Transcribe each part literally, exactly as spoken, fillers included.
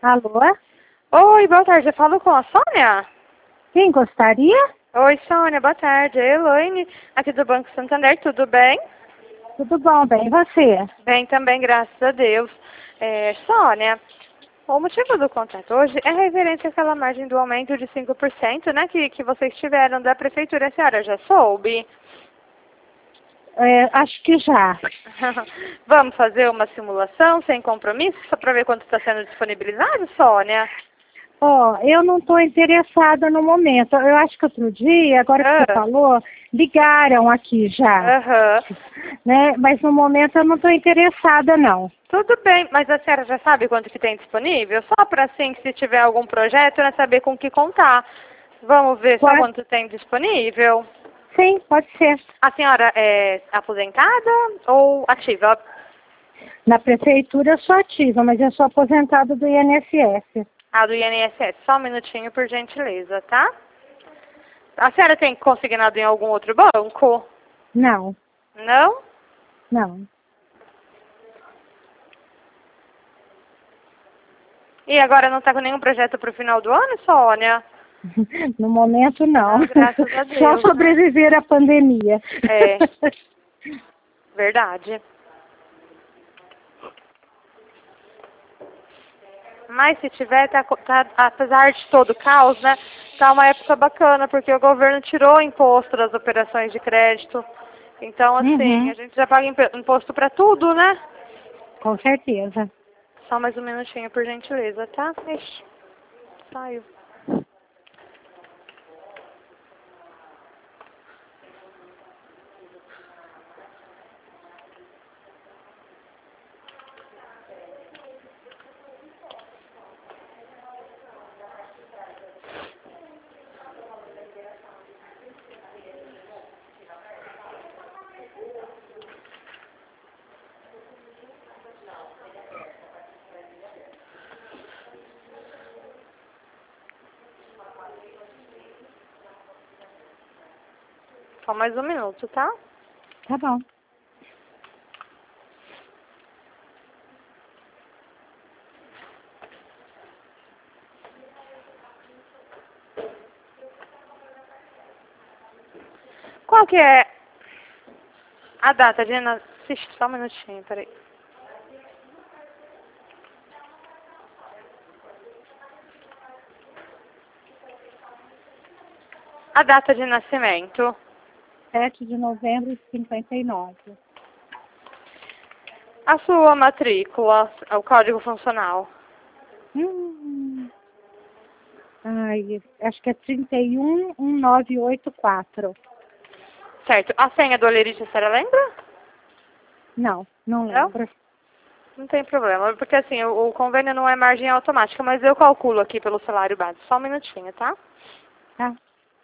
Alô? Oi, boa tarde. Eu falo com a Sônia? Quem gostaria? Oi, Sônia, boa tarde. É a Elaine, aqui do Banco Santander. Tudo bem? Tudo bom, bem, e você? Bem também, graças a Deus. É, Sônia, o motivo do contato hoje é referente àquela margem do aumento de cinco por cento, né, que, que vocês tiveram da Prefeitura. A senhora já soube? É, acho que já. Vamos fazer uma simulação sem compromisso, só para ver quanto está sendo disponibilizado, Sônia? Ó, eu não estou interessada no momento. Eu acho que outro dia, agora que você Ah, falou, ligaram aqui já. aham. Né? Mas no momento eu não estou interessada, não. Tudo bem, mas a senhora já sabe quanto que tem disponível? Só para assim, se tiver algum projeto, né, saber com que contar. Vamos ver só Pode? quanto tem disponível. Sim, pode ser. A senhora é aposentada ou ativa? Na prefeitura eu sou ativa, mas eu sou aposentada do I N S S. A do I N S S. Só um minutinho, por gentileza, tá? A senhora tem consignado em algum outro banco? Não, Não? não. E agora não está com nenhum projeto para o final do ano, Sônia? No momento não. Ah, graças a Deus, Só né? sobreviver à pandemia. É. Verdade. Mas se tiver, tá, tá, apesar de todo o caos, né, tá uma época bacana, porque o governo tirou o imposto das operações de crédito. Então, assim, Uhum, a gente já paga imp- imposto para tudo, né? com certeza. Só mais um minutinho, por gentileza, tá? Ixi, saiu. Só mais um minuto, tá? Tá bom. Qual que é a data de nascimento? Só um minutinho, peraí. A data de nascimento. sete de novembro de cinquenta e nove. A sua matrícula, o código funcional. Hum. Ai, acho que é trinta e um mil novecentos e oitenta e quatro. Certo. A senha do Olerite, a senhora lembra? Não, não Não? lembro. Não tem problema, porque assim, o, o convênio não é margem automática, mas eu calculo aqui pelo salário base. Só um minutinho, tá? Tá?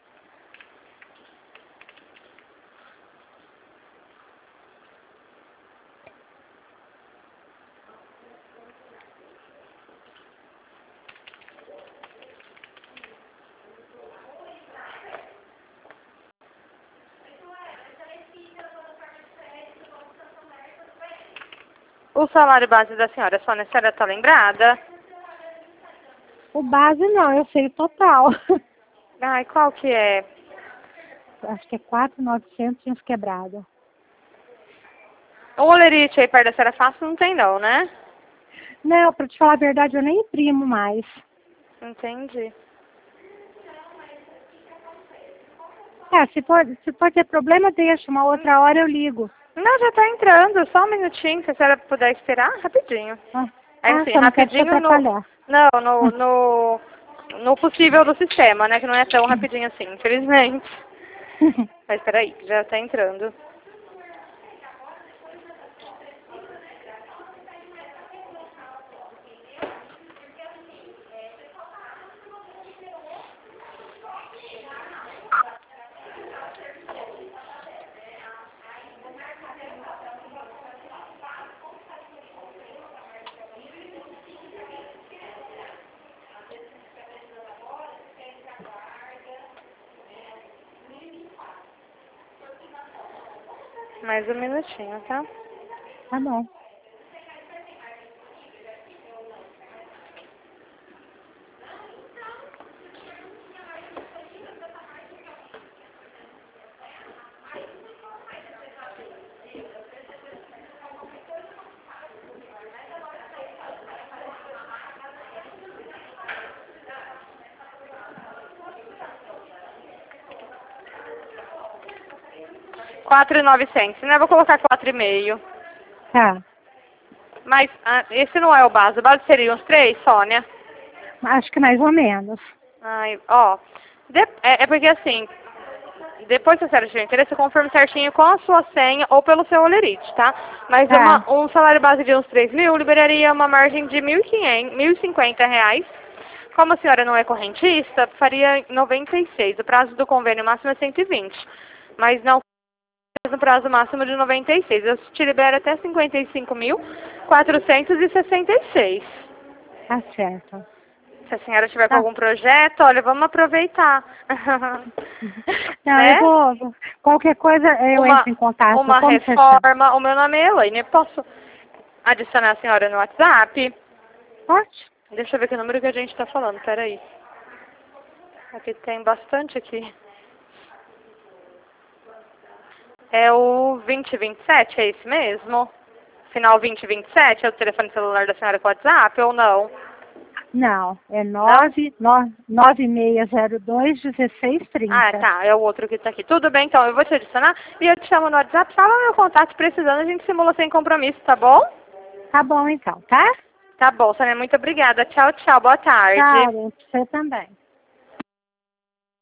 O salário base da senhora, Sônia, a senhora está lembrada? O base não, eu sei o total. Ai, qual que é? Acho que é quatro mil e novecentos e uns quebrados. O Olerite aí perto da senhora fácil não tem não, né? Não, pra te falar a verdade, eu nem imprimo mais. Entendi. É, se for, se for ter problema, deixa. Uma outra hora eu ligo. Não, já tá entrando, só um minutinho, se a senhora puder esperar, rapidinho. Ah, É ah, assim, só não quero te rapidinho no... atrapalhar. Não, no, no, no possível do sistema, né? Que não é tão rapidinho assim, infelizmente. Mas peraí, já tá entrando. Mais um minutinho, tá? Tá bom. quatro mil e novecentos, né? Vou colocar quatro e meio. Tá. Mas ah, esse não é o base. O base seria uns três, Sônia? Acho que mais ou menos. Ai, ó. De, é, é porque assim, depois que a senhora tiver interesse, eu confirmo certinho com a sua senha ou pelo seu olerite, tá? Mas Tá. uma, um salário base de uns três mil liberaria uma margem de mil e quinhentos, mil e cinquenta reais. Como a senhora não é correntista, faria noventa e seis. O prazo do convênio máximo é cento e vinte. Mas não no prazo máximo de noventa e seis. Eu te libero até cinquenta e cinco mil, quatrocentos e sessenta e seis. Tá certo. Se a senhora tiver com Tá. algum projeto, olha, vamos aproveitar. Não, Né? eu vou. Qualquer coisa eu Uma, entro em contato. uma Como você chama? reforma. O meu nome é Elaine. Posso adicionar a senhora no WhatsApp? Pode? Deixa eu ver que número que a gente está falando. Peraí. Aqui tem bastante aqui. É o vinte vinte e sete, é esse mesmo? Final vinte vinte e sete é o telefone celular da senhora com WhatsApp ou não? Não, é nove seis zero dois, um seis três Ah, zero. tá. É o outro que tá aqui. Tudo bem, então. Eu vou te adicionar e eu te chamo no WhatsApp. Fala meu contato precisando. A gente simula sem compromisso, tá bom? Tá bom então, tá? Tá bom, Sônia. Muito obrigada. Tchau, tchau. Boa tarde. Tchau, você também.